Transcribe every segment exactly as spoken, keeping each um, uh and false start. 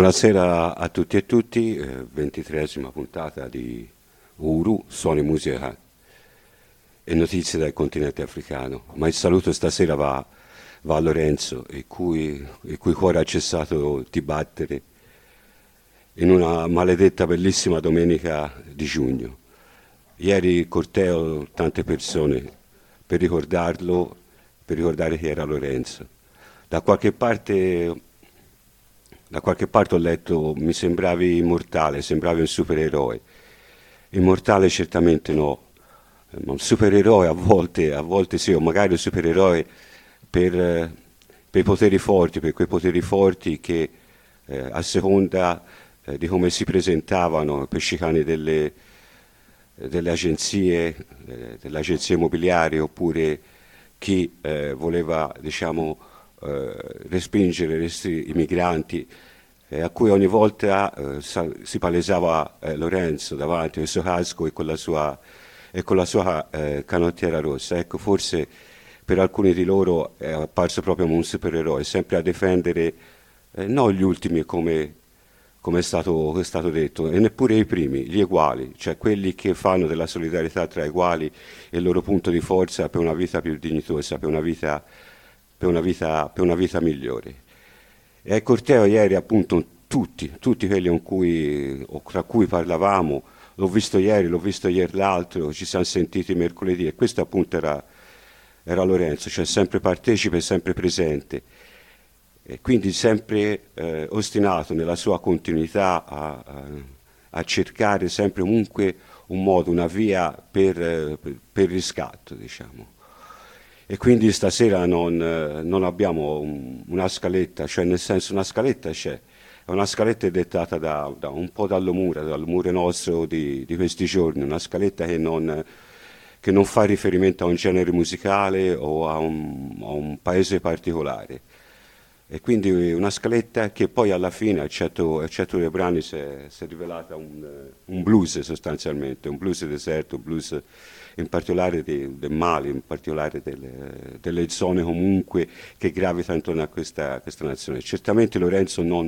Buonasera a tutti e tutti, eh, ventitreesima puntata di Uru, suoni, musica e notizie dal continente africano. Ma il saluto stasera va, va a Lorenzo, il cui, il cui cuore ha cessato di battere in una maledetta bellissima domenica di giugno. Ieri corteo tante persone per ricordarlo, per ricordare chi era Lorenzo. Da qualche parte Da qualche parte ho letto, mi sembravi immortale, sembravi un supereroe. Immortale certamente no, eh, ma un supereroe a volte, a volte sì, o magari un supereroe per, eh, per i poteri forti, per quei poteri forti che eh, a seconda eh, di come si presentavano i pescicani delle, eh, delle agenzie, eh, delle agenzie immobiliari, oppure chi eh, voleva, diciamo, eh, respingere restri- i migranti, eh, a cui ogni volta eh, sa- si palesava eh, Lorenzo davanti con il suo casco e con la sua, e con la sua eh, canottiera rossa. Ecco, forse per alcuni di loro è apparso proprio come un supereroe, sempre a difendere eh, non gli ultimi come, come è stato, è stato detto, e neppure i primi, gli eguali, cioè quelli che fanno della solidarietà tra eguali il loro punto di forza per una vita più dignitosa, per una vita, per una vita, per una vita migliore. E al corteo ieri appunto tutti, tutti quelli con cui, o tra cui parlavamo, l'ho visto ieri, l'ho visto ieri l'altro, ci siamo sentiti mercoledì e questo appunto era, era Lorenzo, cioè sempre partecipe, sempre presente e quindi sempre eh, ostinato nella sua continuità a, a, a cercare sempre comunque un modo, una via per, eh, per, per riscatto, diciamo. E quindi stasera non, eh, non abbiamo un- una scaletta, cioè nel senso una scaletta c'è, è una scaletta dettata da, da un po' dall'umore, dall'umore nostro di, di questi giorni, una scaletta che non, che non fa riferimento a un genere musicale o a un, a un paese particolare. E quindi una scaletta che poi alla fine, eccetto, eccetto dei brani, si è, si è rivelata un, eh, un blues sostanzialmente, un blues deserto, un blues in particolare di- del Mali, in particolare delle, delle zone comunque che gravitano intorno a questa, questa nazione. Certamente Lorenzo non,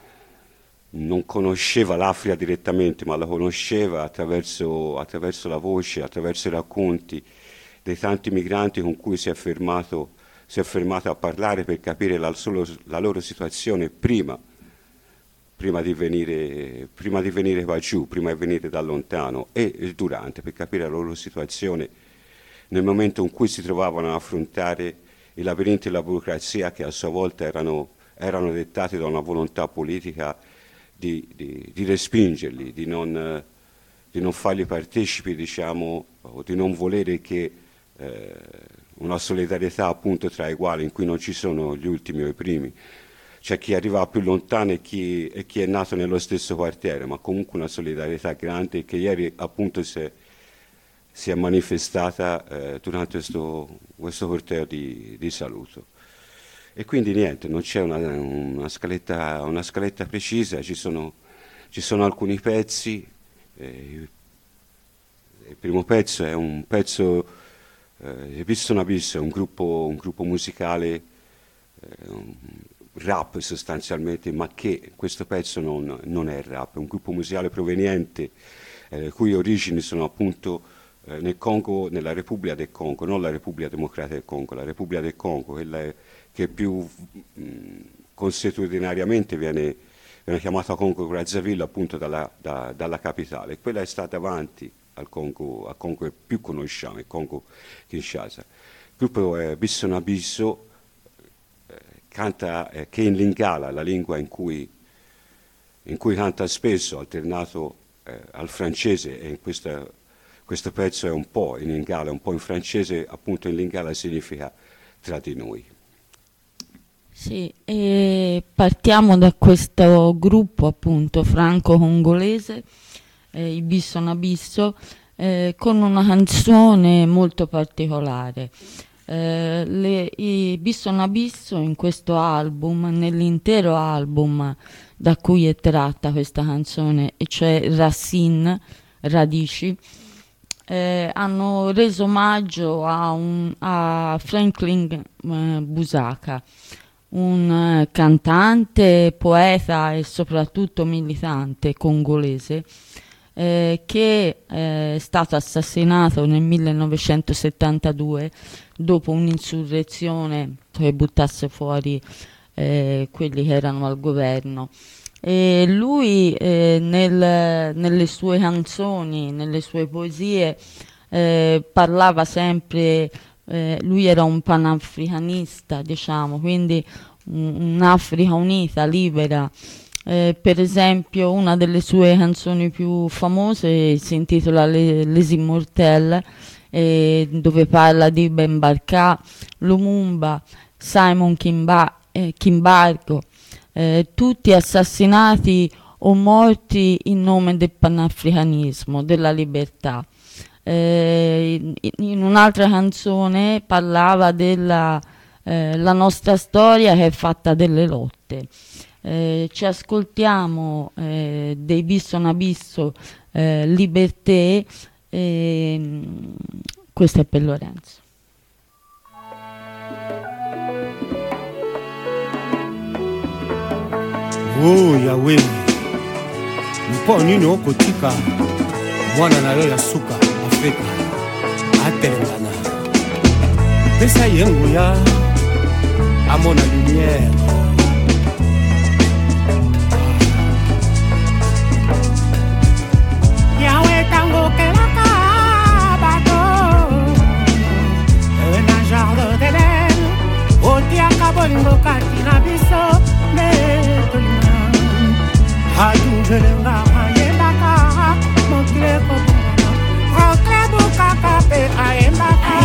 non conosceva l'Africa direttamente, ma la conosceva attraverso, attraverso la voce, attraverso i racconti dei tanti migranti con cui si è fermato, si è fermato a parlare per capire la, solo- la loro situazione prima, prima di venire, prima di venire qua giù, prima di venire da lontano e il durante, per capire la loro situazione nel momento in cui si trovavano ad affrontare i labirinti della burocrazia che a sua volta erano, erano dettati da una volontà politica di, di- di respingerli, di non, eh, di non farli partecipi, diciamo, o di non volere che eh, una solidarietà appunto tra uguali in cui non ci sono gli ultimi o i primi. C'è chi arriva più lontano e chi, e chi è nato nello stesso quartiere, ma comunque una solidarietà grande che ieri appunto si è, si è manifestata eh, durante questo, questo corteo di, di saluto. E quindi niente, non c'è una, una scaletta, una scaletta precisa, ci sono, ci sono alcuni pezzi. eh, il primo pezzo è un pezzo, eh, Episton Abyss è un gruppo, un gruppo musicale, eh, un rap sostanzialmente, ma che questo pezzo non, non è rap, è un gruppo musicale proveniente, eh, le cui origini sono appunto eh, nel Congo, nella Repubblica del Congo, non la Repubblica Democratica del Congo, la Repubblica del Congo, quella è- che più mh, consuetudinariamente viene, viene chiamata Congo Brazzaville appunto dalla, da- dalla capitale. Quella è stata avanti al Congo, al Congo che più conosciamo, il Congo Kinshasa. Il gruppo è Bisson Abisso, canta eh, che in Lingala, la lingua in cui, in cui canta spesso, alternato eh, al francese, e in questa, questo pezzo è un po' in Lingala, un po' in francese, appunto in Lingala significa tra di noi. Sì, e partiamo da questo gruppo appunto franco-congolese, eh, i Bisson Abisso, eh, con una canzone molto particolare. Eh, le- I Bisson Abisso in questo album, nell'intero album da cui è tratta questa canzone, e cioè Racine, Radici, eh, hanno reso omaggio a, un- a Franklin eh, Busaka, un uh, cantante, poeta e soprattutto militante congolese eh, che eh, è stato assassinato nel millenovecentosettantadue dopo un'insurrezione che buttasse fuori eh, quelli che erano al governo. E lui eh, nel, nelle sue canzoni, nelle sue poesie eh, parlava sempre, eh, lui era un panafricanista, diciamo, quindi un, un'Africa unita, libera. Eh, per esempio una delle sue canzoni più famose si intitola Le, Les Immortelles, eh, dove parla di Ben Barka, Lumumba, Simon Kimba, eh, Kimbargo, eh, tutti assassinati o morti in nome del panafricanismo, della libertà. Eh, in, in un'altra canzone parlava della eh, la nostra storia che è fatta delle lotte. Eh, ci ascoltiamo eh, dei Bisso un Abisso, eh, Liberté, eh, questo è per Lorenzo. Oh Yahweh, mponi no kotika mwana na yo ya suka Afrika atelengana pesa yengu ya amona lumière. Yahweh tango kelaka bato na jardin d'Eden otiaka bolingo kati na biso metolina adugelenga ayembaka mokile kobungana rokle bukaka pe ayembaka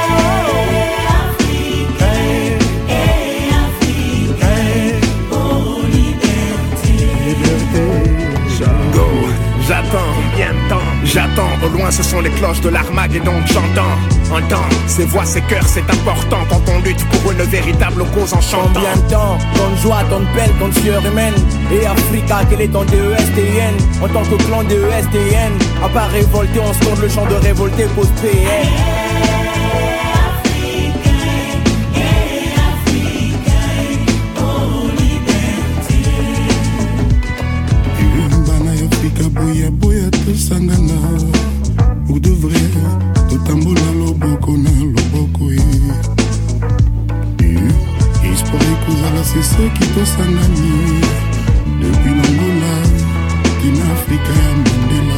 J'attends, combien de temps? J'attends, au loin ce sont les cloches de l'Armageddon que j'entends. Entends, ces voix, ces cœurs, c'est important quand on lutte pour une véritable cause en chantant. Combien de temps? Tant de joie, tant de peine, tant de sueur humaine. Et Africa, quel est ton D E S T N? En tant que clan D E S T N, à part révolter, on se tourne le chant de révolter, pose P N. Boya boya tosangana ou de vrai totambola loboko na loboko ye espoir ekozala c'est ce qui tosangani depuis l'Angola kina Afrika ya Mandela.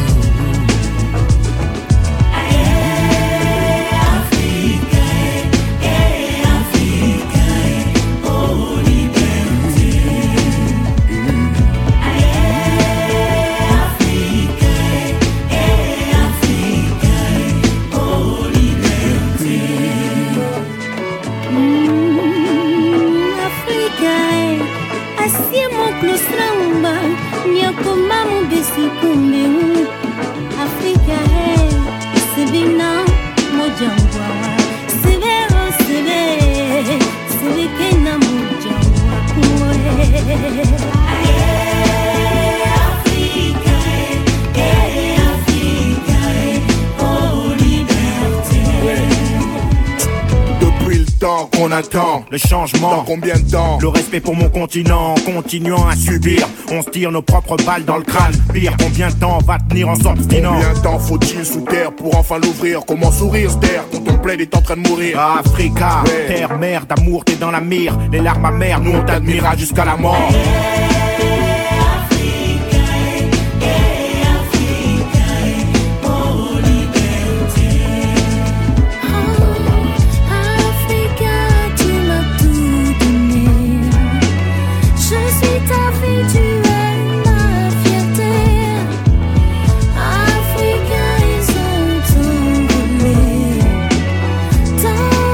On attend le changement. Dans combien de temps? Le respect pour mon continent, continuant à subir. On se tire nos propres balles dans le crâne. Pire, combien de temps va tenir en s'obstinant? Combien de temps faut-il sous terre pour enfin l'ouvrir? Comment sourire se taire quand ton plaid est en train de mourir? Africa, ouais. Terre, mère d'amour, t'es dans la mire. Les larmes amères, nous on t'admirera jusqu'à la mort.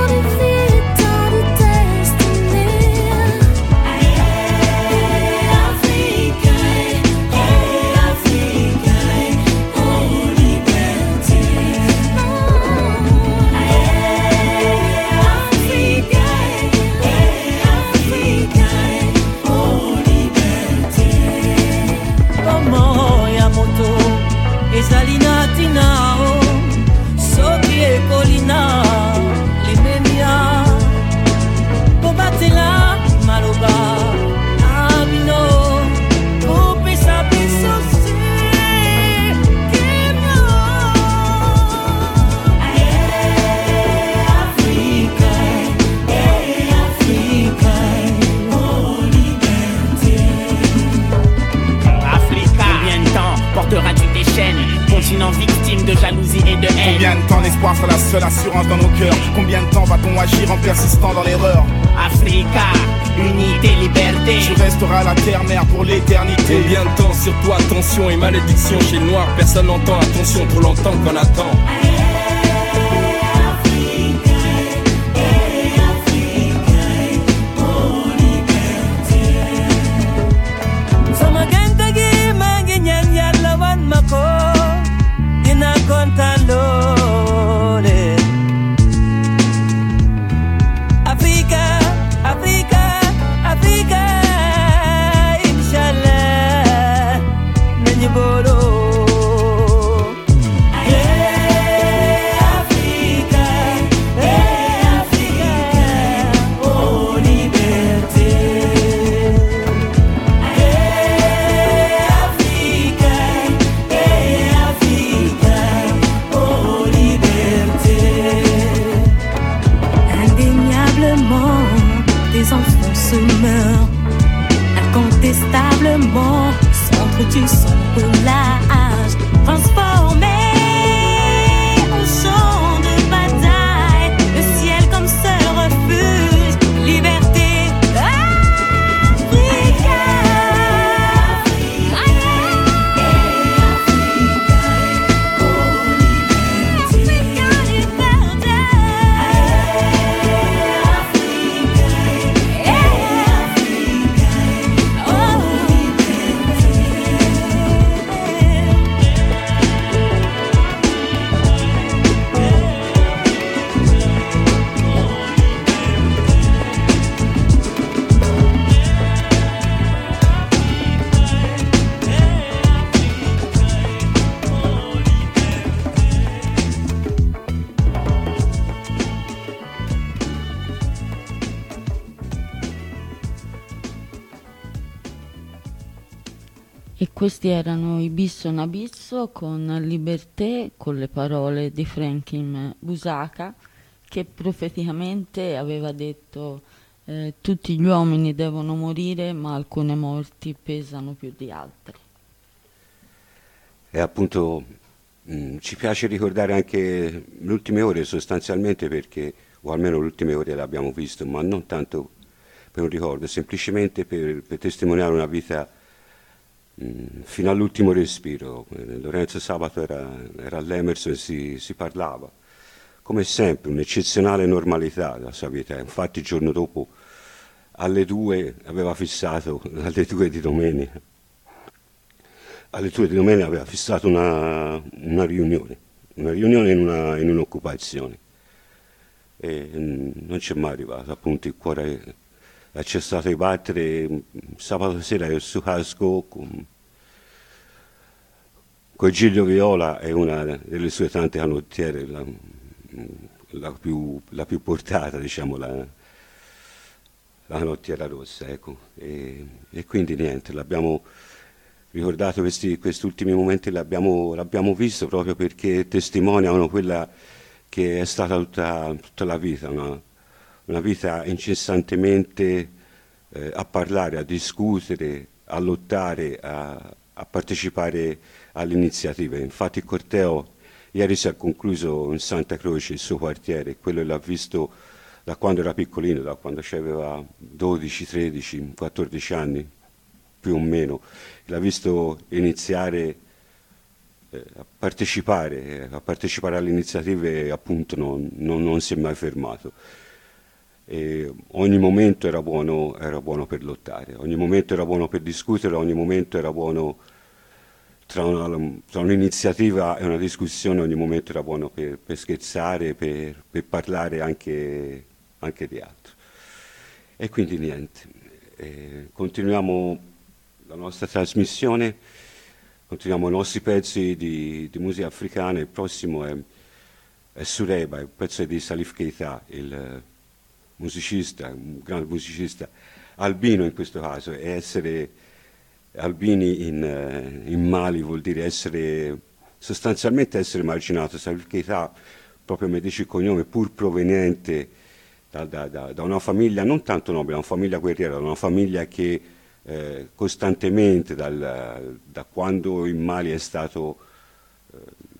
Africa, s'imaginant victime de jalousie et de haine. Combien de temps l'espoir sera la seule assurance dans nos cœurs? Combien de temps va-t-on agir en persistant dans l'erreur? Africa, unité, liberté. Tu resteras la terre-mère pour l'éternité. Combien de temps sur toi, attention et malédiction chez le noir? Personne n'entend, attention, trop longtemps qu'on attend. Africa, Africa, Africa, Inshallah, Menibolo. Incontestablement, centre du sombre l'âge, transformé en champ de bataille, le ciel comme seul refuge, liberté, Africa, E questi erano i Bisso Nabisso con Liberté, con le parole di Franklin Busaka, che profeticamente aveva detto eh, tutti gli uomini devono morire, ma alcune morti pesano più di altre. E appunto mh, ci piace ricordare anche le ultime ore sostanzialmente perché, o almeno le ultime ore le abbiamo visto, ma non tanto per un ricordo, semplicemente per, per testimoniare una vita fino all'ultimo respiro. Lorenzo Sabato era, era all'Emerson e si, si parlava, come sempre, un'eccezionale normalità della sua vita. Infatti il giorno dopo alle due aveva fissato, alle due di domenica, alle due di domenica aveva fissato una, una riunione, una riunione in, una, in un'occupazione. E non c'è mai arrivato, appunto il cuore ha cessato di battere. Sabato sera ero su Casco con, con Giglio Viola e una delle sue tante canottiere, la, la, più, la più portata, diciamo, la, la canottiera rossa, ecco. E, e quindi niente, l'abbiamo ricordato questi, questi ultimi momenti, l'abbiamo, l'abbiamo visto proprio perché testimoniano quella che è stata tutta, tutta la vita, una, una vita incessantemente eh, a parlare, a discutere, a lottare, a, a partecipare alle iniziative. Infatti il corteo ieri si è concluso in Santa Croce, il suo quartiere, quello l'ha visto da quando era piccolino, da quando aveva dodici, tredici, quattordici anni, più o meno. L'ha visto iniziare eh, a partecipare, a partecipare alle iniziative e appunto non, non, non si è mai fermato. E ogni momento era buono, era buono per lottare, ogni momento era buono per discutere, ogni momento era buono tra, una, tra un'iniziativa e una discussione, ogni momento era buono per, per scherzare, per, per parlare anche, anche di altro. E quindi niente, eh, continuiamo la nostra trasmissione, continuiamo i nostri pezzi di, di musica africana. Il prossimo è, è Sureba, il pezzo di Salif Keita, il musicista, un grande musicista, albino in questo caso, e essere albini in, in Mali vuol dire essere, sostanzialmente essere marginato. Salif Keita, proprio mi dice il cognome, pur proveniente da, da, da, da una famiglia non tanto nobile, una famiglia guerriera, una famiglia che eh, costantemente, dal, da quando in Mali è stato eh,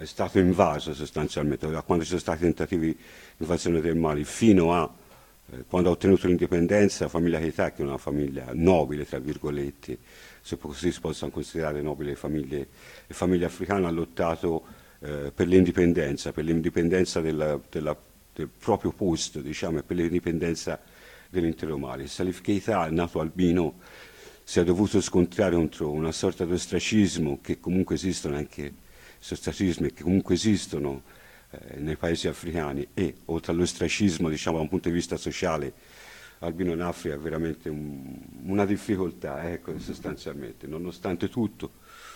è stato invaso sostanzialmente, da quando ci sono stati tentativi di invasione del Mali fino a eh, quando ha ottenuto l'indipendenza. La famiglia Keita, che è una famiglia nobile, tra virgolette, se così si possono considerare nobili le famiglie, le famiglie africane, ha lottato eh, per l'indipendenza, per l'indipendenza della, della, del proprio posto, diciamo, e per l'indipendenza dell'intero Mali. Salif Keita, nato albino, si è dovuto scontrare contro una sorta di ostracismo, che comunque esistono anche ostracismi che comunque esistono eh, nei paesi africani, e oltre all'ostracismo, diciamo, da un punto di vista sociale, albino in Africa è veramente un, una difficoltà, ecco, sostanzialmente. Nonostante tutto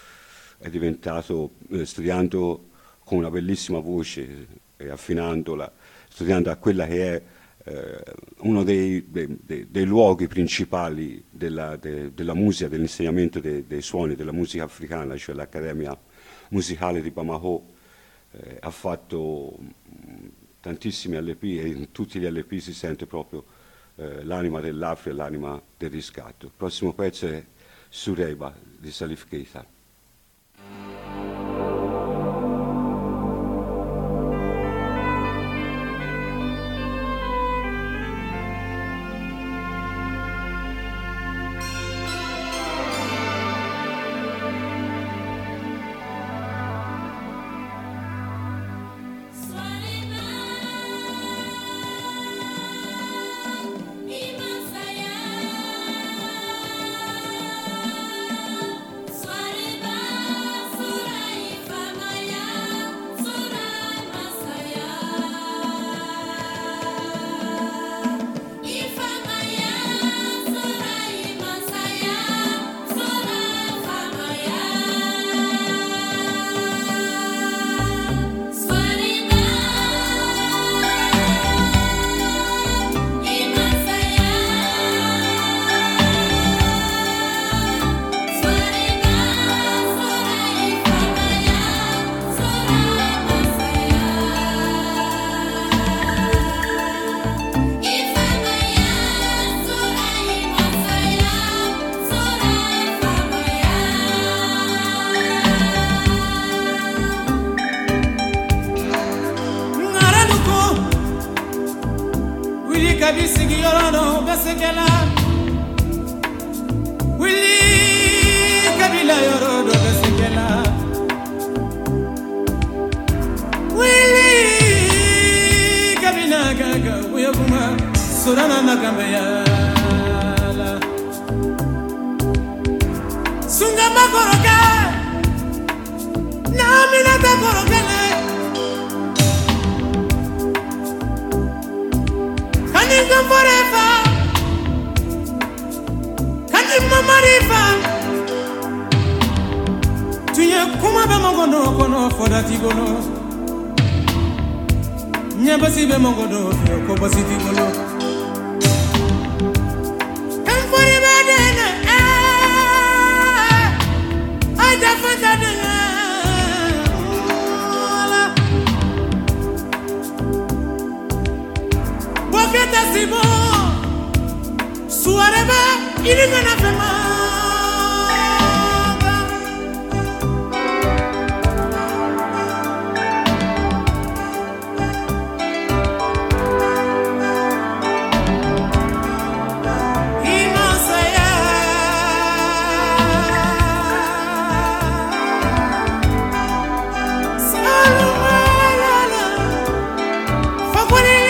è diventato, eh, studiando con una bellissima voce e affinandola, studiando a quella che è eh, uno dei, dei, dei, dei luoghi principali della, de, della musica, dell'insegnamento dei, dei suoni della musica africana, cioè l'Accademia Musicale di Bamako. Eh, ha fatto mh, tantissimi L P, e in tutti gli L P si sente proprio eh, l'anima dell'Africa e l'anima del riscatto. Il prossimo pezzo è Sureiba di Salif Keita.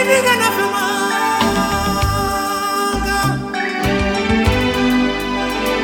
Fuck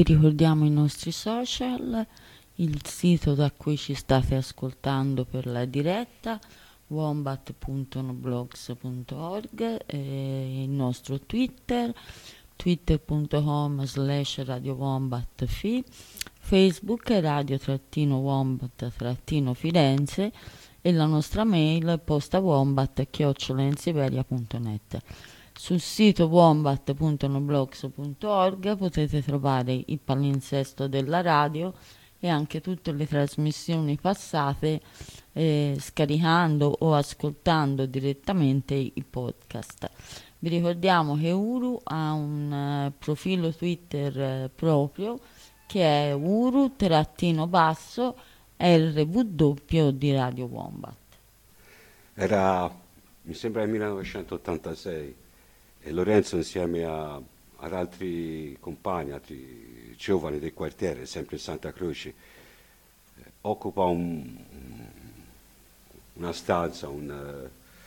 vi ricordiamo i nostri social, il sito da cui ci state ascoltando per la diretta, wombat punto noblogs punto org, e il nostro Twitter, twitter punto com slash radio wombat fi, Facebook radio trattino wombat trattino Firenze e la nostra mail posta wombat chiocciola ensiberia punto net. Sul sito wombat punto noblogs punto org potete trovare il palinsesto della radio e anche tutte le trasmissioni passate, eh, scaricando o ascoltando direttamente i podcast. Vi ricordiamo che Uru ha un uh, profilo Twitter uh, proprio, che è uru trattino basso R W di Radio Wombat. Era, mi sembra, nel millenovecentottantasei, e Lorenzo insieme a, ad altri compagni, altri giovani del quartiere, sempre in Santa Croce, eh, occupa un, una stanza, un,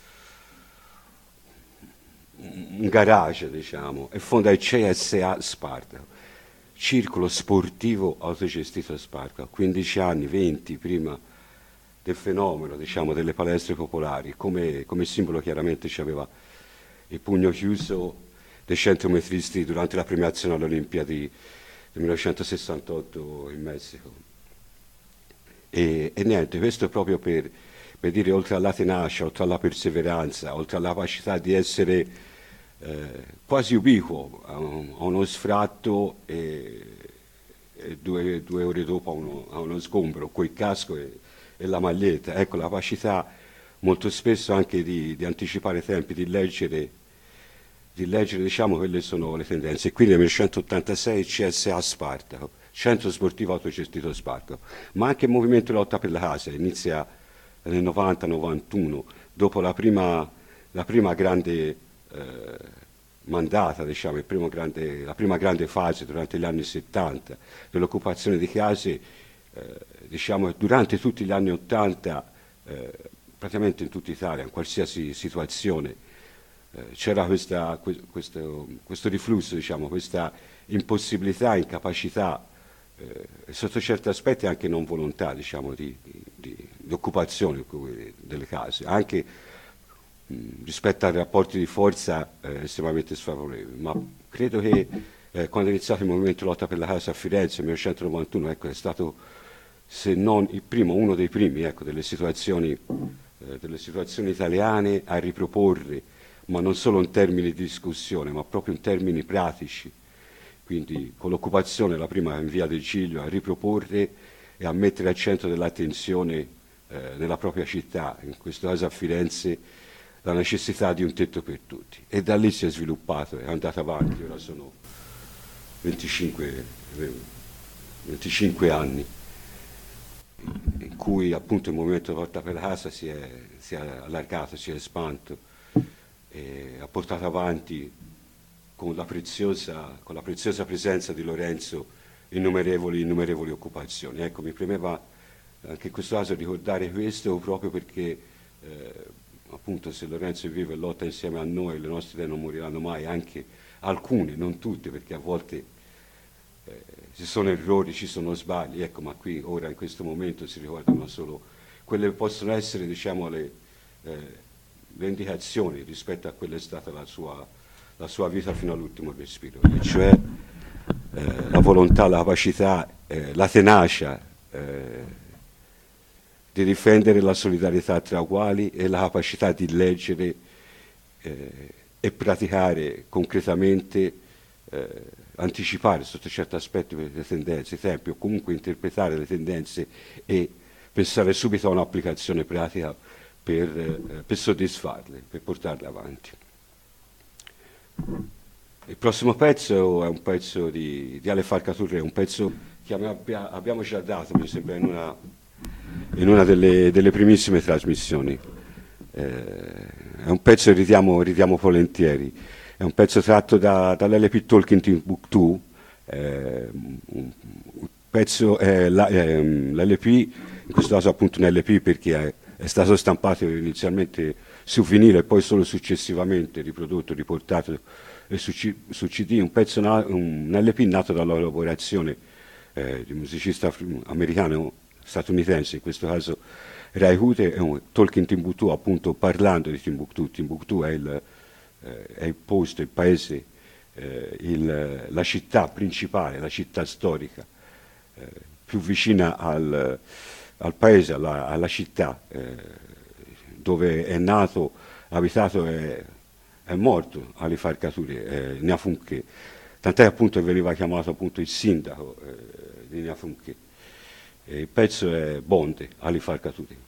un garage, diciamo, e fonda il C S A Spartaco, Circolo Sportivo Autogestito Spartaco, quindici anni, venti prima del fenomeno, diciamo, delle palestre popolari. Come, come simbolo chiaramente ci aveva il pugno chiuso dei centometristi durante la premiazione alle Olimpiadi del millenovecentosessantotto in Messico. E, e niente, questo proprio per, per dire, oltre alla tenacia, oltre alla perseveranza, oltre alla capacità di essere eh, quasi ubiquo a, un, a uno sfratto e, e due, due ore dopo a uno, a uno sgombro, col casco e, e la maglietta. Ecco, la capacità molto spesso anche di, di anticipare i tempi, di leggere, di leggere, diciamo, quelle sono le tendenze. Quindi nel millenovecentottantasei C S A Spartaco, Centro Sportivo Autogestito Spartaco, ma anche il movimento di lotta per la casa, inizia nel novanta novantuno, dopo la prima, la prima grande eh, mandata, diciamo, il primo grande, la prima grande fase durante gli anni settanta dell'occupazione di case, eh, diciamo, durante tutti gli anni ottanta, eh, praticamente in tutta Italia, in qualsiasi situazione, eh, c'era questa, questo, questo riflusso, diciamo, questa impossibilità, incapacità, eh, sotto certi aspetti anche non volontà, diciamo, di, di, di occupazione delle case, anche mh, rispetto ai rapporti di forza eh, estremamente sfavorevoli. Ma credo che eh, quando è iniziato il movimento lotta per la casa a Firenze nel millenovecentonovantuno, ecco, è stato, se non il primo, uno dei primi, ecco, delle situazioni, eh, delle situazioni italiane a riproporre, ma non solo in termini di discussione, ma proprio in termini pratici, quindi con l'occupazione, la prima in via del Giglio, a riproporre e a mettere al centro dell'attenzione eh, nella propria città, in questo caso a Firenze, la necessità di un tetto per tutti. E da lì si è sviluppato, è andato avanti, ora sono venticinque, venticinque anni, in cui appunto il movimento lotta per la casa si è, si è allargato, si è espanto e ha portato avanti con la preziosa, con la preziosa presenza di Lorenzo innumerevoli, innumerevoli occupazioni. Ecco, mi premeva anche in questo caso ricordare questo proprio perché eh, appunto se Lorenzo vive e lotta insieme a noi, le nostre idee non moriranno mai, anche alcune, non tutte, perché a volte eh, ci sono errori, ci sono sbagli, ecco, ma qui ora in questo momento si ricordano solo quelle che possono essere, diciamo, le, eh, le indicazioni rispetto a quella che è stata la sua, la sua vita fino all'ultimo respiro, e cioè eh, la volontà, la capacità, eh, la tenacia eh, di difendere la solidarietà tra uguali e la capacità di leggere eh, e praticare concretamente, eh, anticipare sotto certi aspetti le tendenze, i tempi, o comunque interpretare le tendenze e pensare subito a un'applicazione pratica per, eh, per soddisfarle, per portarle avanti. Il prossimo pezzo è un pezzo di, di Ale Falcaturre, un pezzo che abbia, abbiamo già dato, mi sembra, in una, in una delle, delle primissime trasmissioni. Eh, è un pezzo che ridiamo, ridiamo volentieri, è un pezzo tratto da, dall'L P Talking Timbuktu, eh, un pezzo, eh, la, eh, l'L P, in questo caso appunto un L P perché è, è stato stampato inizialmente su vinile e poi solo successivamente riprodotto, riportato su, C, su C D un pezzo, na, un, un L P nato dalla collaborazione eh, di un musicista americano, statunitense, in questo caso Ray Hute, e un Talking Timbuktu, appunto parlando di Timbuktu. Timbuktu è il, eh, è il posto, il paese, eh, il, la città principale, la città storica, eh, più vicina al, al paese, alla, alla città, eh, dove è nato, abitato e è morto Ali Farka Touré, eh, Niafunché. Tant'è appunto che veniva chiamato appunto il sindaco eh, di Niafunché. E il pezzo è Bonde, Ali Farka Touré.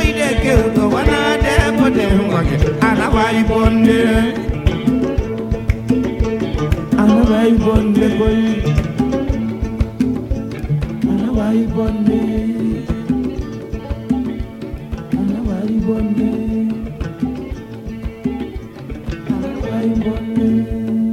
de keuto wana de pote wake ana vai bonde ana vai bonde boy ana vai bonde ana vai bonde ana vai bonde.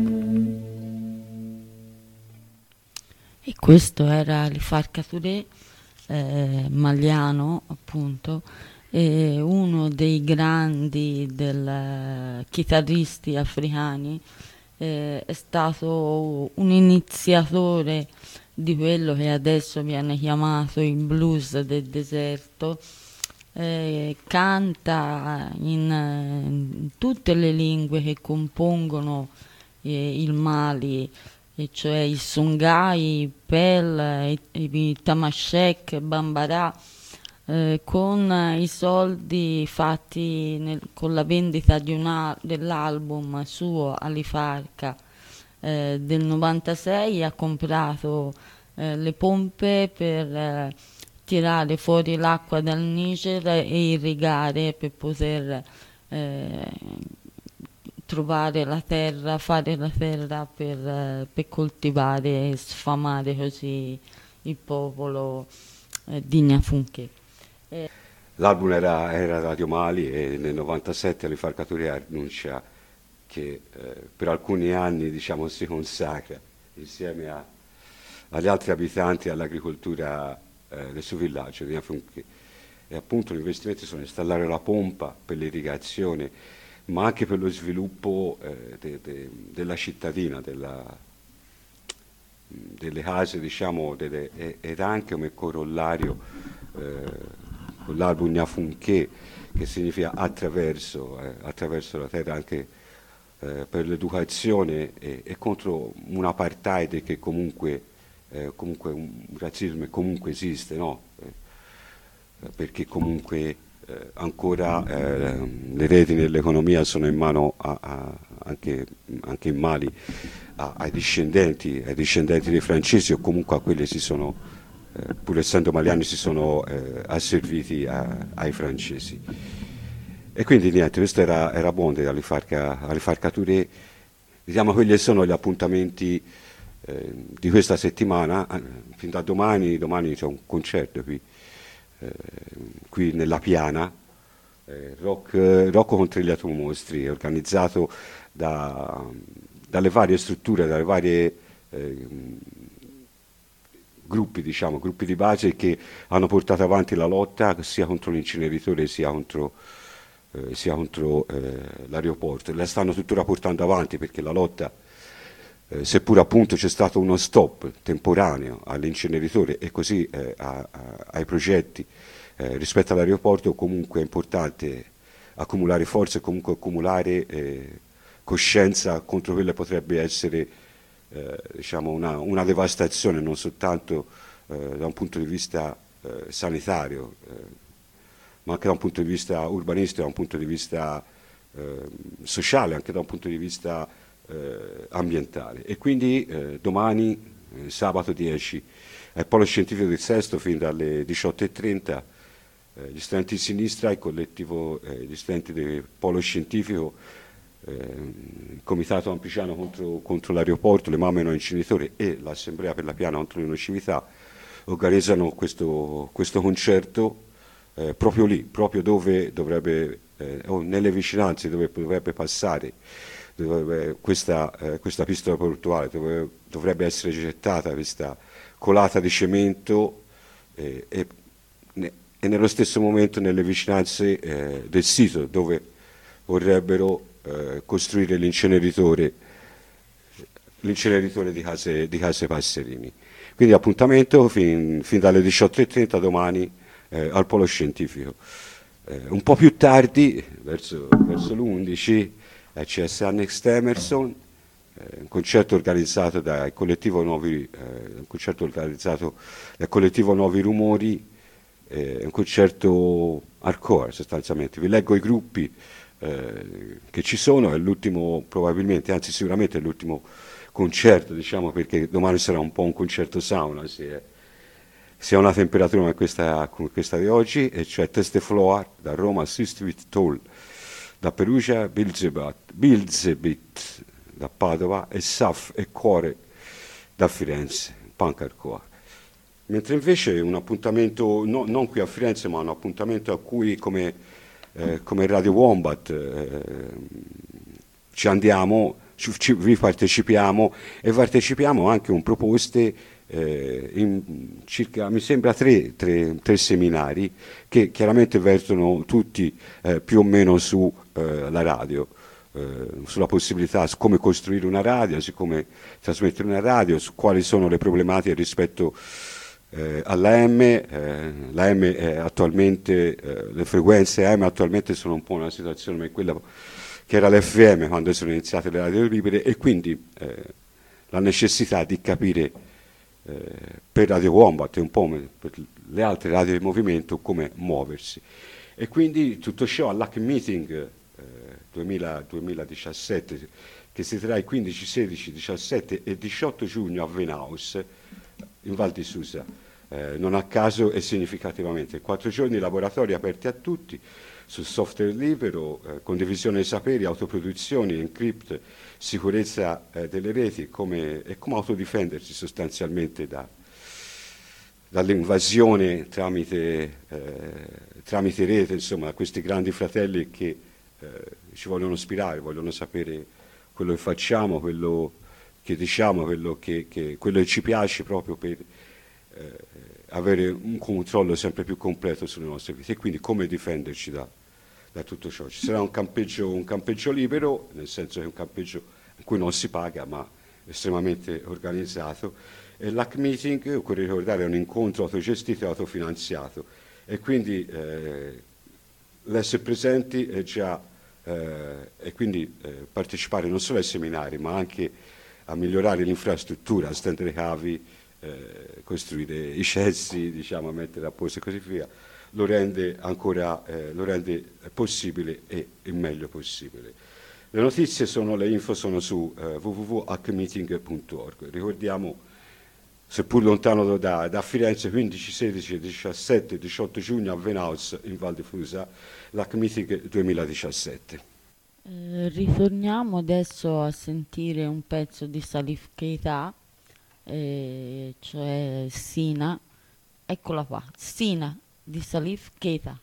E questo era Lifarka Touré, eh, maliano appunto, eh, uno dei grandi del, eh, chitarristi africani, eh, è stato un iniziatore di quello che adesso viene chiamato il blues del deserto, eh, canta in, in tutte le lingue che compongono eh, il Mali, e cioè i Songhai, i Pel, i, i Tamashek, Bambara, eh, con i soldi fatti nel, con la vendita di una, dell'album suo Alifarka eh, del novantasei, ha comprato eh, le pompe per eh, tirare fuori l'acqua dal Niger e irrigare per poter eh, trovare la terra, fare la terra per, eh, per coltivare e sfamare così il popolo eh, di Nyafunke. Eh. L'album era, era Radio Mali e nel novantasette Lifarka Touré annuncia che eh, per alcuni anni, diciamo, si consacra insieme a, agli altri abitanti all'agricoltura eh, del suo villaggio di Nyafunke. E appunto gli investimenti sono installare la pompa per l'irrigazione, ma anche per lo sviluppo eh, de, de, della cittadina, della, delle case, diciamo, delle, ed anche come corollario eh, con l'album Nyafunke, che significa attraverso, eh, attraverso la terra, anche eh, per l'educazione e, e contro un apartheid che comunque, eh, comunque un razzismo comunque esiste, no? Eh, perché comunque Eh, ancora eh, le reti dell'economia sono in mano a, a, anche, anche in Mali a, ai discendenti, ai discendenti dei francesi, o comunque a quelli si sono, eh, pur essendo maliani, si sono eh, asserviti a, ai francesi. E quindi niente, questo era, era Bonde Lifarka Touré. Diciamo quelli sono gli appuntamenti eh, di questa settimana. Fin da domani, domani c'è un concerto qui. Eh, qui nella Piana, eh, rock, Rocco Contrigliato Mostri, organizzato da, dalle varie strutture, dalle varie eh, gruppi, diciamo, gruppi di base che hanno portato avanti la lotta sia contro l'inceneritore sia contro, eh, sia contro eh, l'aeroporto. La stanno tuttora portando avanti perché la lotta, Eh, seppur appunto c'è stato uno stop temporaneo all'inceneritore e così eh, a, a, ai progetti eh, rispetto all'aeroporto, comunque è importante accumulare forze e comunque accumulare eh, coscienza contro quella che potrebbe essere eh, diciamo una, una devastazione non soltanto eh, da un punto di vista eh, sanitario, eh, ma anche da un punto di vista urbanistico, da un punto di vista eh, sociale, anche da un punto di vista Eh, ambientale. E quindi eh, domani, eh, sabato dieci, al Polo Scientifico del Sesto, fin dalle diciotto e trenta, eh, gli studenti di sinistra, il collettivo eh, gli studenti del Polo Scientifico, eh, il Comitato Ampiciano contro, contro l'aeroporto, le mamme no inceneritori e l'Assemblea per la Piana contro l'innocività organizzano questo, questo concerto eh, proprio lì, proprio dove dovrebbe, eh, o nelle vicinanze dove dovrebbe passare Dove, questa, eh, questa pista portuale, dove dovrebbe essere gettata questa colata di cemento eh, e, ne, e nello stesso momento nelle vicinanze eh, del sito dove vorrebbero eh, costruire l'inceneritore l'inceneritore di case, di case Passerini. Quindi appuntamento fin, fin dalle diciotto e trenta domani eh, al Polo Scientifico. Eh, un po' più tardi, verso, verso l'undici, C S A Next Emerson, eh, un concerto organizzato dal collettivo Nuovi, eh, un concerto organizzato dal collettivo Nuovi Rumori, eh, un concerto hardcore sostanzialmente. Vi leggo i gruppi eh, che ci sono, è l'ultimo probabilmente, anzi sicuramente è l'ultimo concerto, diciamo, perché domani sarà un po' un concerto sauna, se è, sia una temperatura come questa, come questa di oggi, e cioè Teste Floor da Roma, Sistwit Toll da Perugia, Bilzebut, Bilzebit da Padova e Saf e Cuore da Firenze, punk hardcore. Mentre invece un appuntamento, no, non qui a Firenze, ma un appuntamento a cui come, eh, come Radio Wombat eh, ci andiamo, ci, ci, vi partecipiamo e partecipiamo anche con proposte eh, in circa, mi sembra, tre, tre, tre seminari che chiaramente vertono tutti eh, più o meno su eh, la radio. Eh, sulla possibilità, su come costruire una radio, su come trasmettere una radio, su quali sono le problematiche rispetto eh, all'A M. Eh, L'A M è attualmente, eh, le frequenze A M attualmente sono un po' una situazione come quella che era l'F M quando sono iniziate le radio libere, e quindi eh, la necessità di capire eh, per Radio Wombat e un po' per le altre radio del movimento come muoversi. E quindi tutto ciò all'A C Meeting duemila, duemiladiciassette, che si terrà il quindici, sedici, diciassette e diciotto giugno a Venaus, in Val di Susa. Eh, non a caso e significativamente. Quattro giorni laboratori aperti a tutti, sul software libero, eh, condivisione dei saperi, autoproduzioni, encrypt, sicurezza eh, delle reti come, e come autodifendersi sostanzialmente da, dall'invasione tramite, eh, tramite rete, insomma, da questi grandi fratelli che eh, ci vogliono ispirare, vogliono sapere quello che facciamo, quello che diciamo, quello che, che, quello che ci piace, proprio per eh, avere un controllo sempre più completo sulle nostre vite e quindi come difenderci da, da tutto ciò. Ci sarà un campeggio, un campeggio libero, nel senso che è un campeggio in cui non si paga, ma estremamente organizzato, e l'A C Meeting, occorre ricordare, è un incontro autogestito e autofinanziato, e quindi eh, l'essere presenti è già Eh, e quindi eh, partecipare non solo ai seminari ma anche a migliorare l'infrastruttura, a stendere cavi, eh, costruire i cessi, diciamo, a mettere a posto e così via, lo rende ancora eh, lo rende possibile e il meglio possibile. Le notizie sono, le info sono su eh, w w w punto a c meeting punto org. Ricordiamo, seppur lontano da, da Firenze, quindici, sedici, diciassette, diciotto giugno a Venaus in Val di Susa, l'A C Meeting duemiladiciassette. Eh, ritorniamo adesso a sentire un pezzo di Salif Keita, eh, cioè Sina. Eccola qua, Sina di Salif Keita.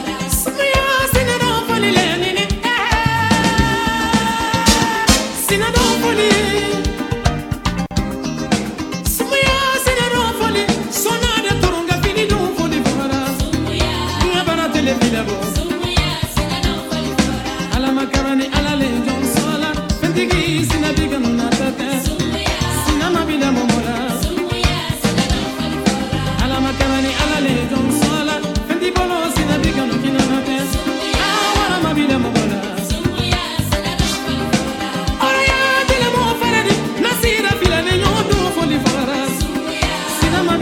Sina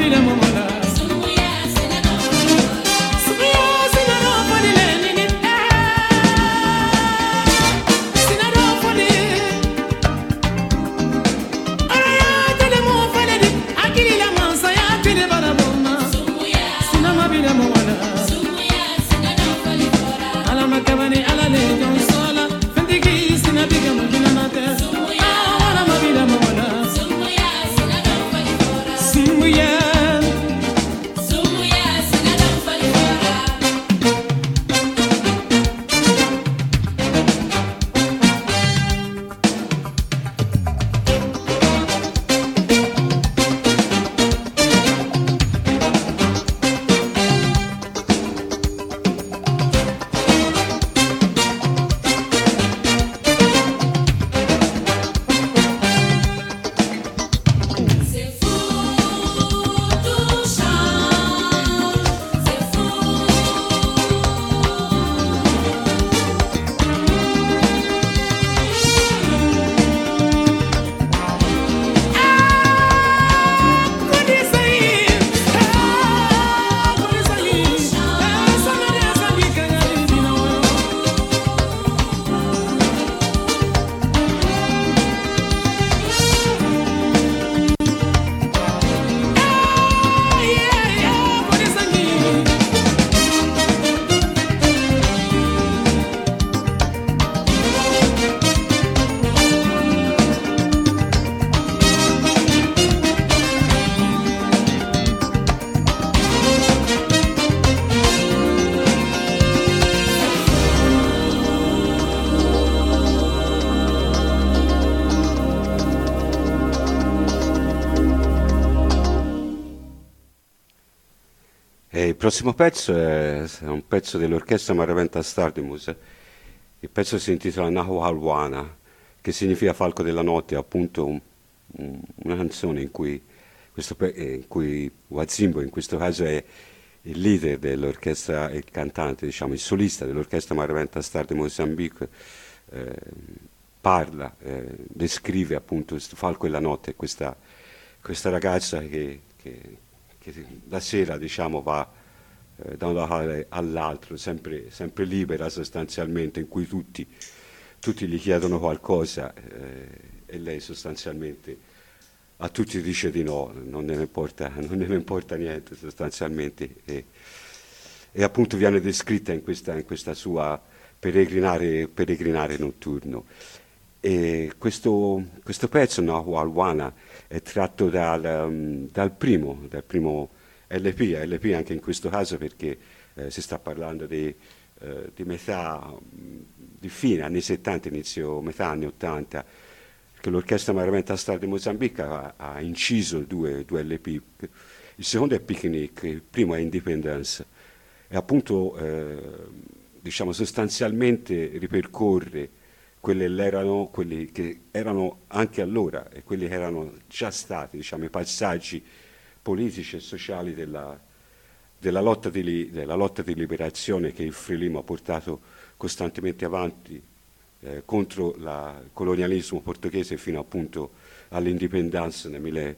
Il prossimo pezzo è un pezzo dell'orchestra Maraventa Stardemus. Il pezzo si intitola Nahu Halwana, che significa falco della notte, appunto un, un, una canzone in cui, questo, in cui Wazimbo, in questo caso è il leader dell'orchestra, il cantante, diciamo il solista dell'orchestra Maraventa Star de Mozambique, eh, parla, eh, descrive appunto questo falco della notte, questa, questa ragazza che, che, che la sera diciamo va eh, da un locale all'altro, sempre, sempre libera sostanzialmente, in cui tutti, tutti gli chiedono qualcosa eh, e lei sostanzialmente a tutti dice di no, non ne importa, non ne importa niente sostanzialmente, e, e appunto viene descritta in questa, in questa sua peregrinare, peregrinare notturno. E questo, questo pezzo, Nahu Halwana, è tratto dal, um, dal, primo, dal primo L P, L P anche in questo caso perché eh, si sta parlando di, eh, di metà, di fine anni settanta, inizio metà anni ottanta, che l'orchestra Maraventa Star de Mozambique ha, ha inciso due, due L P. Il secondo è Picnic, il primo è Independence, e appunto eh, diciamo sostanzialmente ripercorre quelli, erano, quelli che erano anche allora e quelli che erano già stati, diciamo, i passaggi politici e sociali della, della, lotta di, della lotta di liberazione che il Frelimo ha portato costantemente avanti eh, contro la, il colonialismo portoghese fino appunto all'indipendenza nel, nel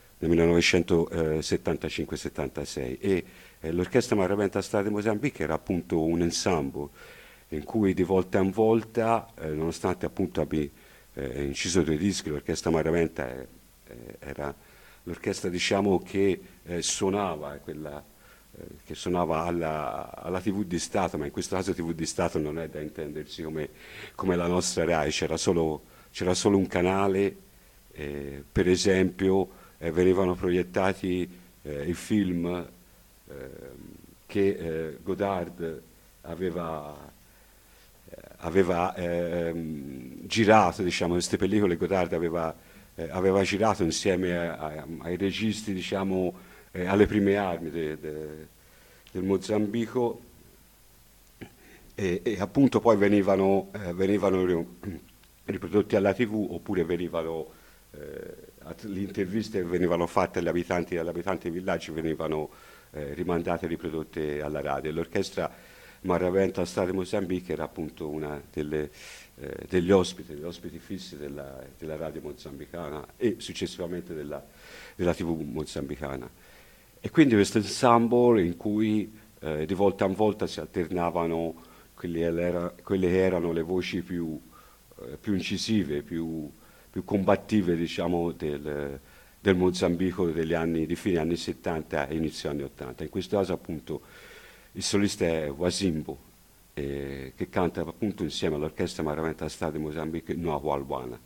millenovecentosettantacinque settantasei. E eh, l'orchestra Maraventa Star de Mozambique era appunto un ensemble in cui di volta in volta, eh, nonostante appunto abbia eh, inciso due dischi, l'orchestra Maraventa eh, era l'orchestra diciamo che eh, suonava, quella, eh, che suonava alla, alla tivù di Stato, ma in questo caso tivù di Stato non è da intendersi come, come la nostra RAI, c'era solo, c'era solo un canale, eh, per esempio eh, venivano proiettati eh, i film eh, che eh, Godard aveva aveva ehm, girato, diciamo, queste pellicole Godard aveva, eh, aveva girato insieme a, a, ai registi, diciamo, eh, alle prime armi de, de, del Mozambico, e, e appunto poi venivano, eh, venivano riprodotti alla tivù, oppure venivano eh, le interviste che venivano fatte agli abitanti, agli abitanti dei villaggi venivano eh, rimandate e riprodotte alla radio. L'orchestra Maraventa Star de Mozambique era appunto una delle, eh, degli ospiti, degli ospiti fissi della, della radio mozambicana e successivamente della, della tivù mozambicana. E quindi questo ensemble in cui eh, di volta in volta si alternavano quelle, era, quelle erano le voci più, eh, più incisive, più, più combattive, diciamo, del, del Mozambico degli anni, di fine anni settanta e inizio anni ottanta. In questo caso appunto il solista è Wasimbo, eh, che canta appunto insieme all'orchestra Maraventa Star di Mozambico Noa Walwana.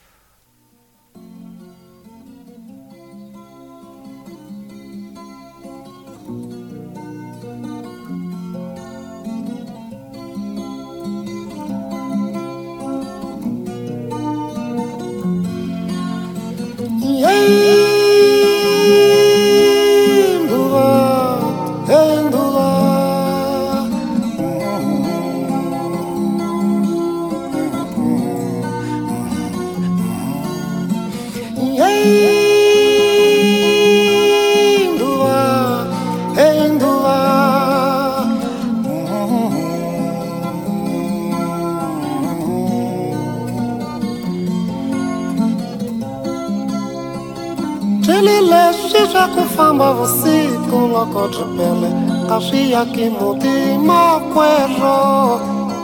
Famba você coloca de pele, achia que não tem mal cuero.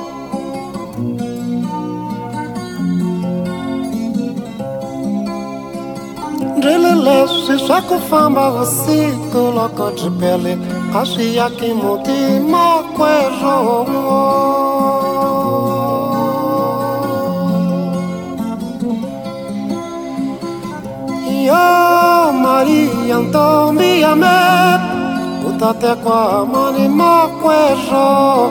Relele, se saco famba você coloca de pele, achia que não tem mal cuero. Maria Antonia me utate kwa mani makwero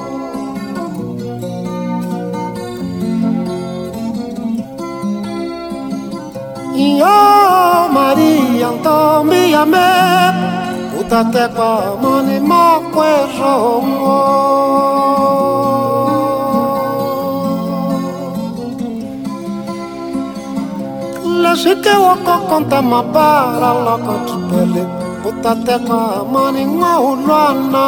Yo Maria Antonia me utate kwa mani makwero Shike wako konta mabara loko tupele Utate kwa mani ngwa ulwana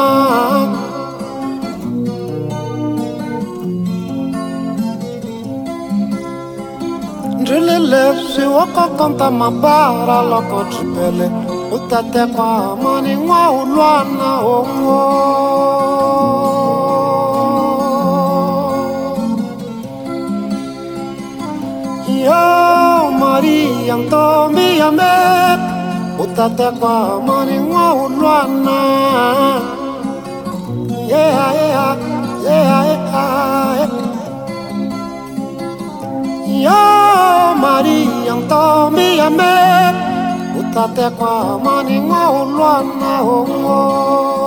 Njilile si wako konta mabara loko tupele Utate kwa mani ngwa ulwana oh, oh. Yo Maria Antonia me utate kwa mani ngwa ulwana Yeah, yeah, yeah, yeah Yo Maria Antonia me utate kwa mani ngwa ulwana oh, oh.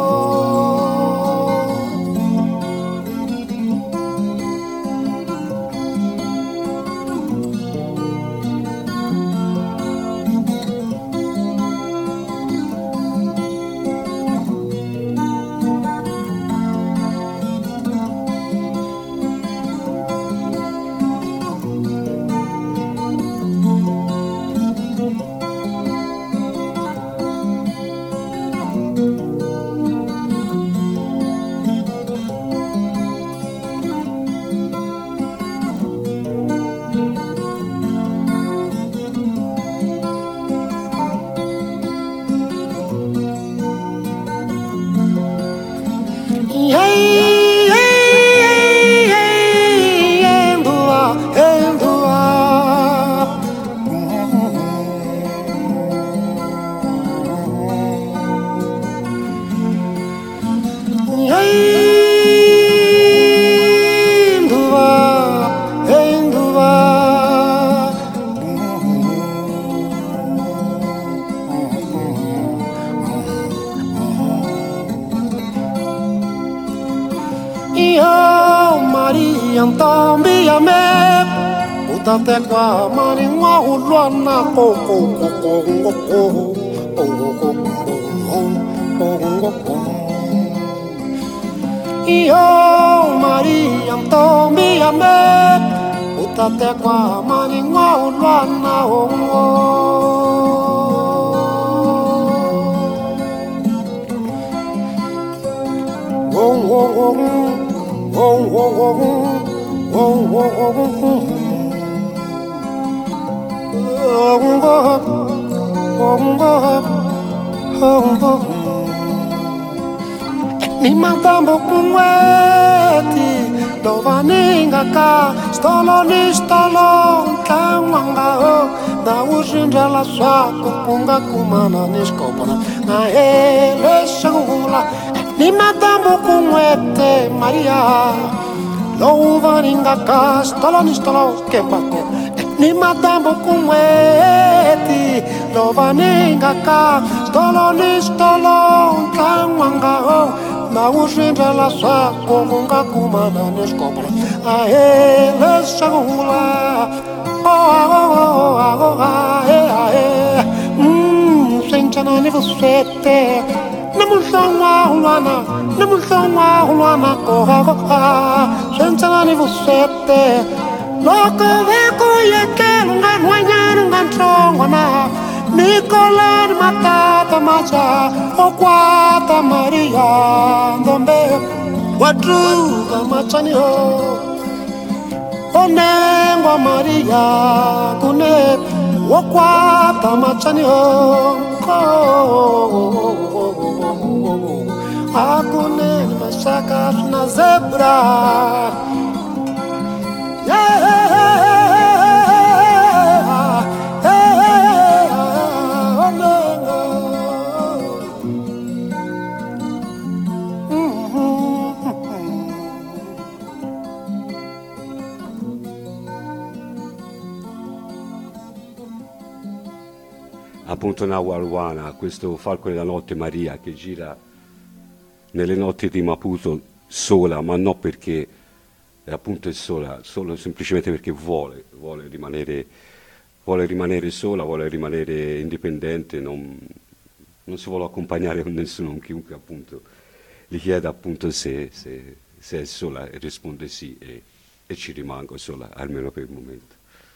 Antonia me utate kwa mani ngwa ulwana ko ko ko ko ko ko ko Yo Maria Antonia me utate kwa mani ngwa ulwana oh, oh. Oh, oh, oh. Oh, oh, oh, oh, oh, oh, oh, oh, oh, oh, oh. Ni matambo kumweti dovaninga ka stolo ni stolo tlangwanga o na uzindra la swako punga kumana ni skopana na hele shangula ni matambo kumwete Maria dovaninga ka stolo ni stolo kembate ni matambo kumweti dovaninga ka stolo ni stolo tlangwanga o na uzindra la swako punga kumana ni skopana na hele shangula oh oh oh oh ah eh mm sentana ni vostete namushangwa ulwana namushangwa ulwana ko ha sentana ni vostete loko veko yekelo nganwanyana ngantongwana Nicola matata macha okwata Maria ndombe wadruga machani ho onengwa Maria kune okwata machani ho akune masaka na zebra yeah. Appunto Nahualuana, questo falco della notte Maria che gira nelle notti di Maputo sola, ma non perché appunto è sola, solo semplicemente perché vuole, vuole rimanere, vuole rimanere sola, vuole rimanere indipendente, non, non si vuole accompagnare con nessuno, chiunque appunto gli chieda appunto se, se, se è sola e risponde sì e, e ci rimango sola, almeno per il momento.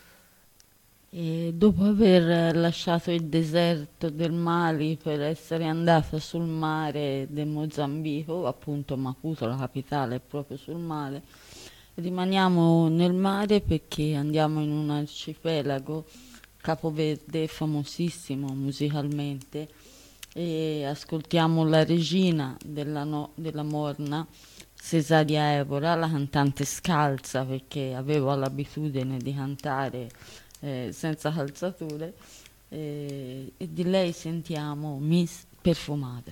E dopo aver lasciato il deserto del Mali per essere andata sul mare del Mozambico, appunto Maputo, la capitale, è proprio sul mare, rimaniamo nel mare perché andiamo in un arcipelago, Capo Verde, famosissimo musicalmente, e ascoltiamo la regina della, no, della Morna, Cesaria Evora, la cantante scalza, perché avevo l'abitudine di cantare Eh, senza calzature, eh, e di lei sentiamo Miss Perfumado.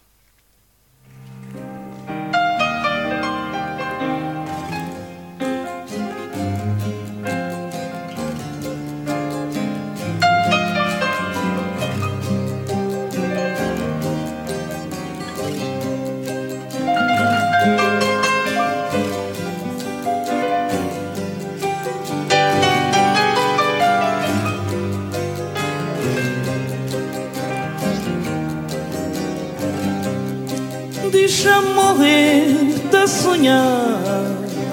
Deixa morrer de sonhar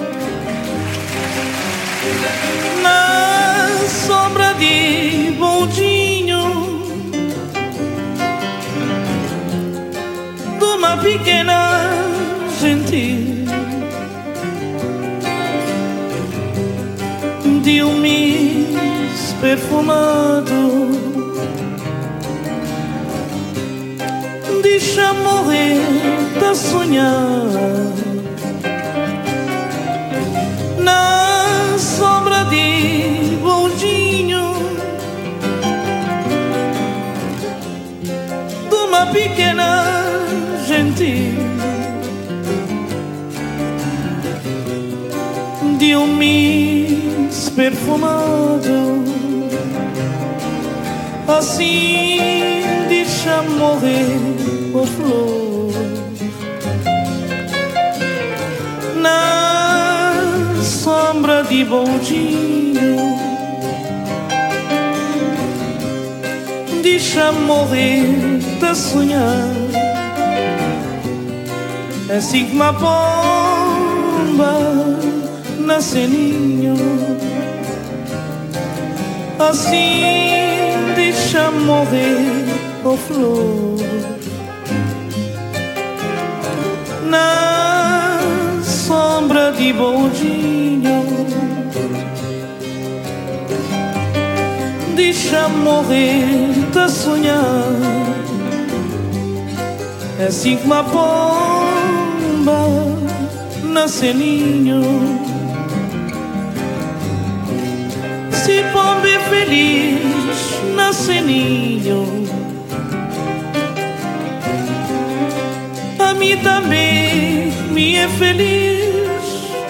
na sombra de bondinho de uma pequena gentil, de um Miss perfumado. Deixa morrer de sonhar na sombra de bondinho de uma pequena gentil, de um Miss perfumado. Assim deixa morrer o flor na sombra de bondinho, deixa morrer de sonhar, assim que uma pomba nasce ninho, assim deixa morrer o flor na sombra de bondinho, deixa morrer de sonhar, É assim que uma pomba nasce ninho. Se pomba é feliz, nasce ninho. A mim também me é feliz.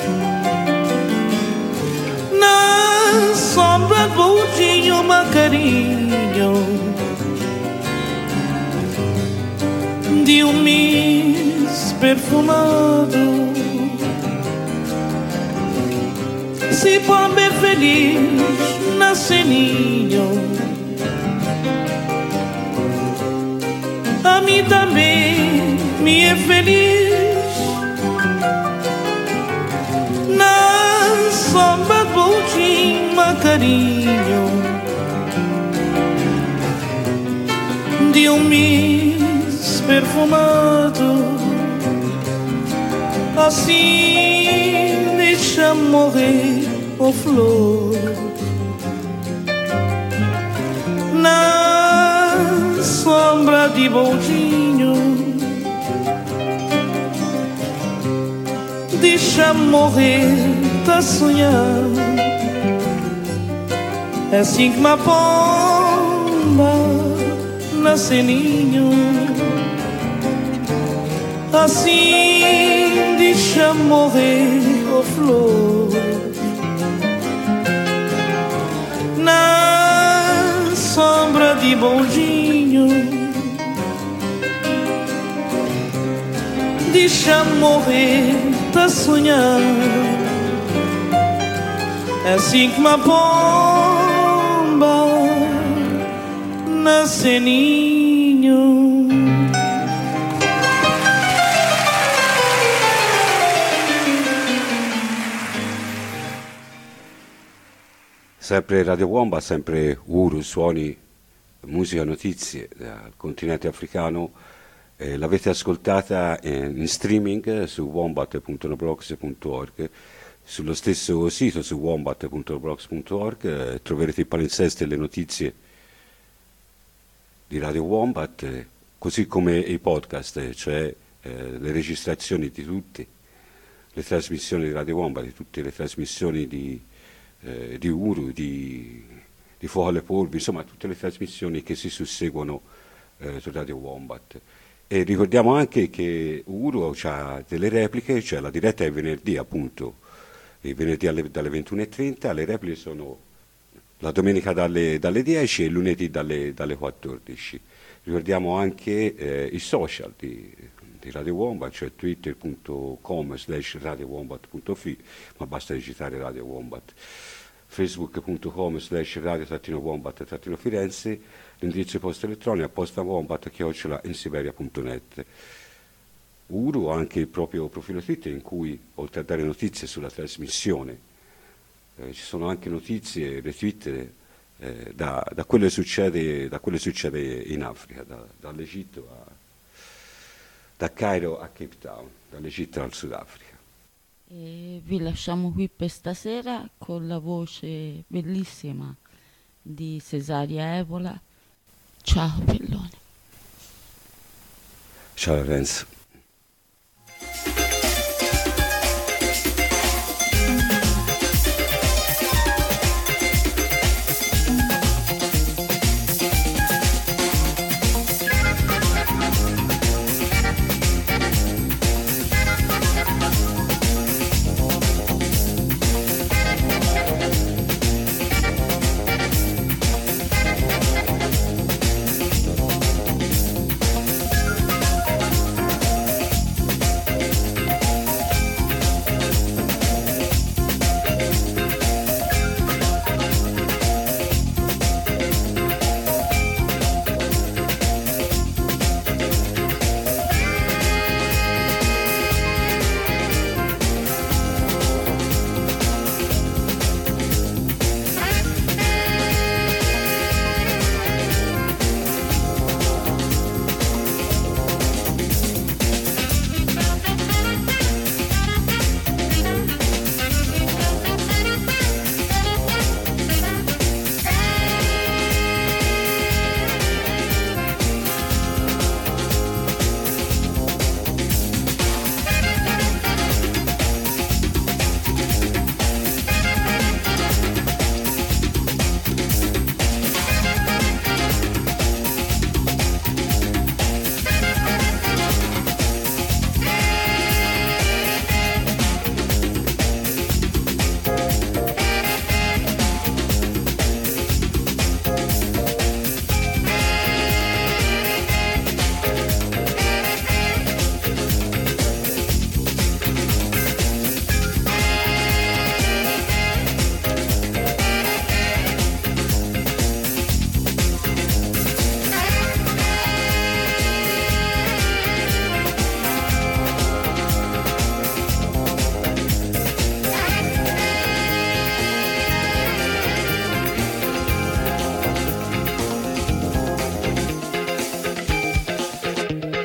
Na sombra do boldinho, uma carinho de um mis perfumado. Se pomba é feliz, nasce ninho. A mim também me é feliz. Na sombra do boldinho, uma carinho de um mis perfumado. Assim deixa morrer o flor na sombra de boldinho. Deixa morrer, tá sonhando. É assim que uma pomba nasce ninho. Assim deixa morrer o flor na sombra de boldinho. Deixa morrer, tá sonhando. É assim que uma pomba nasce ninho. Sempre Radio Wombat, sempre Uru, suoni, musica, notizie dal continente africano. Eh, l'avete ascoltata in, in streaming su wombat punto noblogs punto org. Sullo stesso sito, su wombat punto noblogs punto org, eh, troverete il palinsesto e le notizie di Radio Wombat, eh, così come i podcast, eh, cioè eh, le registrazioni di tutte le trasmissioni di Radio Wombat, di tutte le trasmissioni di Eh, di Uru, di, di Fuoco alle Polvi, insomma tutte le trasmissioni che si susseguono eh, su Radio Wombat. E ricordiamo anche che Uru ha delle repliche, cioè la diretta è venerdì appunto, il venerdì alle, dalle ventuno e trenta, le repliche sono la domenica dalle, dalle dieci e il lunedì dalle, dalle quattordici. Ricordiamo anche eh, i social di, di Radio Wombat, cioè twitter punto com slash radio wombat punto f i, ma basta digitare Radio Wombat, facebook punto com slash radio trattino wombat trattino Firenze, l'indirizzo posta elettronica posta wombat chiocciola insiberia punto net. Uru ha anche il proprio profilo Twitter in cui, oltre a dare notizie sulla trasmissione, eh, ci sono anche notizie retweeted eh, da, da quello che succede, da quello che succede in Africa, da, dall'Egitto a da Cairo a Cape Town, dall'Egitto al Sudafrica. E vi lasciamo qui per stasera con la voce bellissima di Cesaria Evola. Ciao Pellone. Ciao Lorenzo.